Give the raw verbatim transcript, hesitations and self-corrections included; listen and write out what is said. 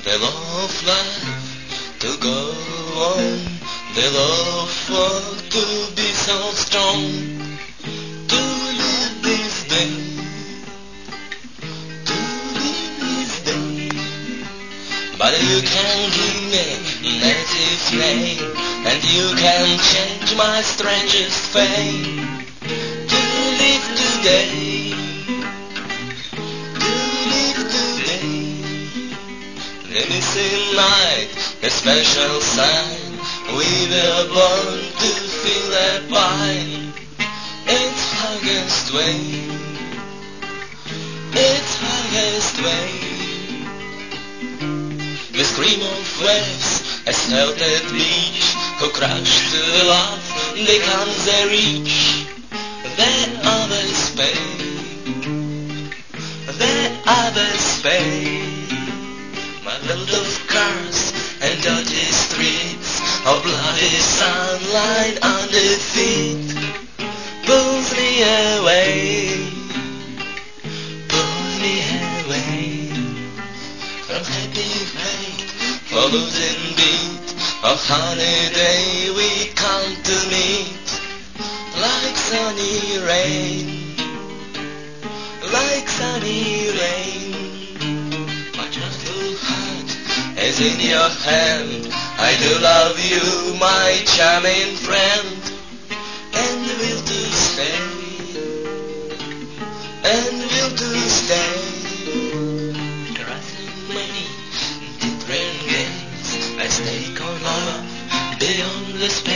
They love life to go on. They love work to be so strong. To live this day, to live this day. But you can give me native name, and you can change my strangest fate. To live today, to live today. The missing night, a special sign. We were born to feel that pine. It's highest way, it's highest way. The scream of waves, a salted beach, who crash to love, they can't they reach. They others pay, they others pay. My load of cars and dirty streets, of bloody sunlight under feet, pulls me away, pulls me away from happy fate, for losing beat of holiday we come to meet, like sunny rain, like sunny rain. My gentle heart is in your hand. I do love you, my charming friend, and will to stay, and will to stay. Caressing me, different games, I stake on love beyond the space.